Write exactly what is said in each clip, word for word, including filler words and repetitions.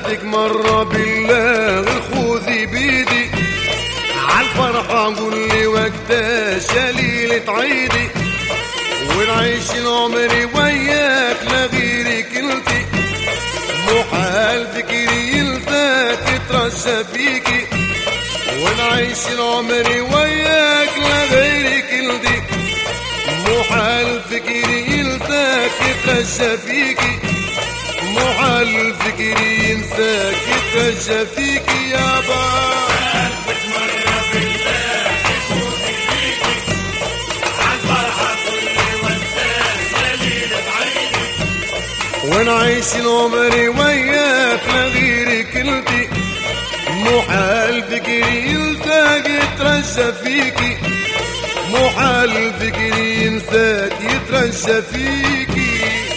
سألتك مرة بالله خذي بيدي عالفرحة قولي وقتها شليلة عيدي ونعيش العمر وياك لغيرك انتي محال فكري يلفاك يترشى فيكي ونعيش العمر وياك لغيرك انتي محال فكري يلفاك يترشى فيكي محال فكري ينساك يترشى فيكي يابا سألتك مرة بالله خذي بيدي عالفرحة كلي وانساك شليلة عيني ونعيش العمر وياك لغيرك انتي محال فكري يلفاك يترشى فيكي محال فكري ينساك يترشى فيكي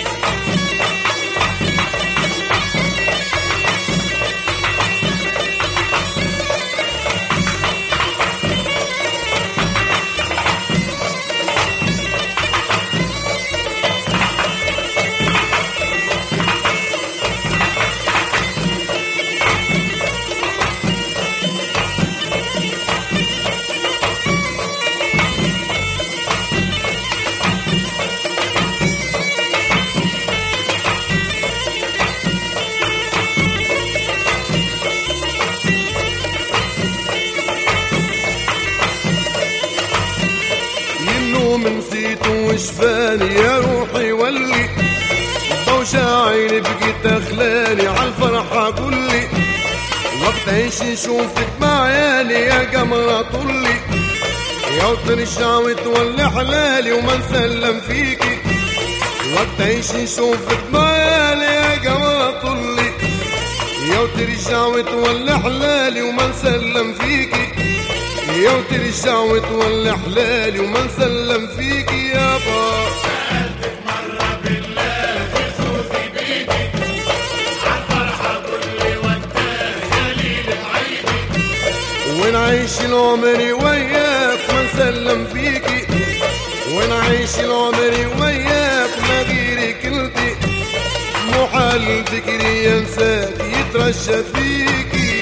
من نسيت وشفاني يا روحي ولي ضوجة عيني بقيت اخلاني عالفرحة كلي وقت عيش نشوفك معياني يا قمرة طلي يا ترجع وتولي حلالي وما نسلم فيكي وقت عيش نشوفك معياني يا قمرة طلي يا ترجع وتولي حلالي وما نسلم فيكي يا ترجع وتولي حلالي وما نسلم فيكي يابا سألتك مرة بالله خذي بيدي عالفرحة كلي وانتهى شليلة عيدي ونعيش العمر وياك ما نسلم فيكي ونعيش العمر وياك ما غيرك انتي محال فكري ينساك يترشى فيكي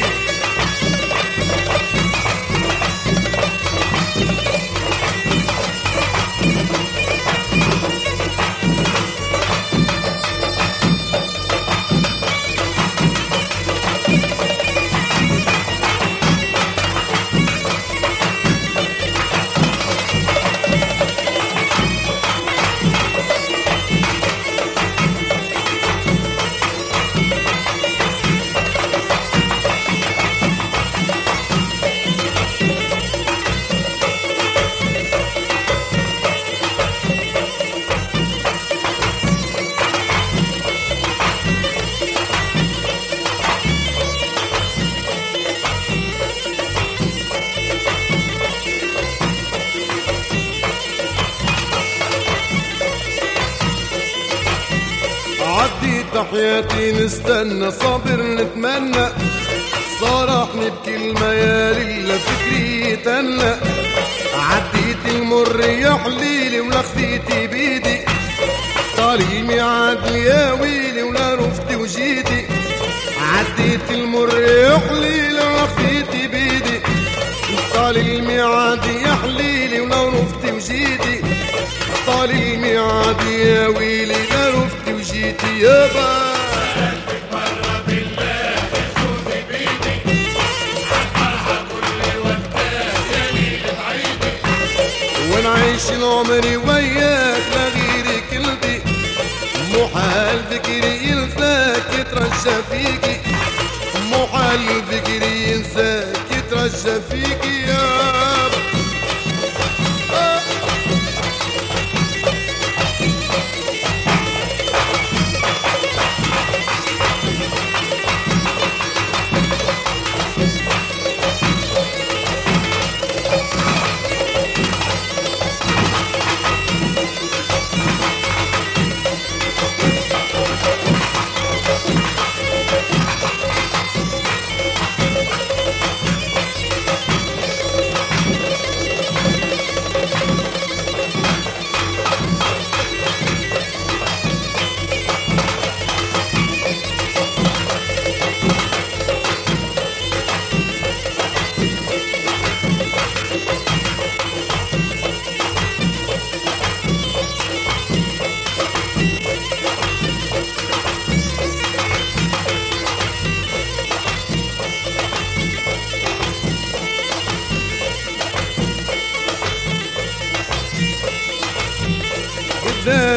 عديت حياتي نستنى صابر نتمنى صارحني بكلمة يا ليلة فكري يتنى عديت المر يا حليلي ولا خذيتي بيدي طال الميعاد يا ويلي ولا رفتي وجيتي عديت المر يا حليلي ولا خذيتي بيدي طال الميعاد يا حليلي ولا رفتي وجيتي طال الميعاد يا ويلي لا رفتي وجيتي يابا سألتك مرة بالله خذي بيدي عالفرحة كلي وانتهى شليلة عيدي ونعيش العمر وياك لغيرك انتي محال فكري ينساك يترشى فيكي محال فكري ينساك يترشى فيكي يابا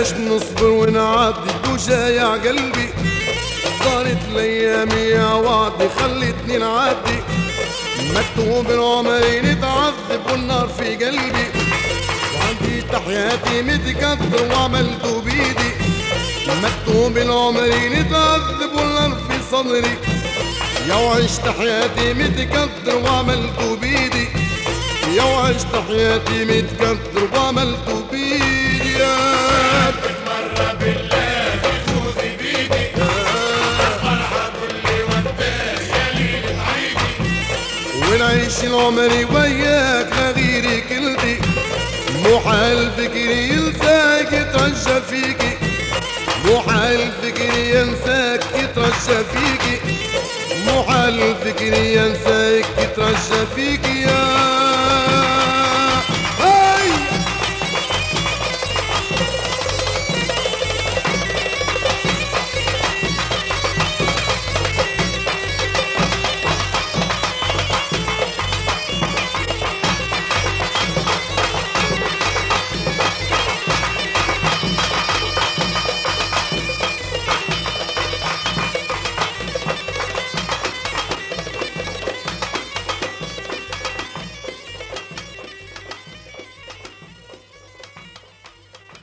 بلاش نصبر ونعدي وجايع قلبي، صارت الايام يا وعدي خلتني نعدي، مكتوب العمري نتعذب والنار في قلبي، وعندي تحياتي متقدر وعملته بيدي، مكتوب العمري نتعذب والنار في صدري، يا وعشت حياتي متقدر وعملته بيدي، يا وعشت حياتي متقدر وعملته بيدي يا مرة بالله يفوز بيدي الفرحة كل وداك يا ليلة عيدي، ونعيش العمر وياك لغيري كلتي، مو حال فكري ينساك يترجى فيكي، مو حال فكري ينساك يترجى فيكي، مو حال فكري ينساك يترجى فيكي.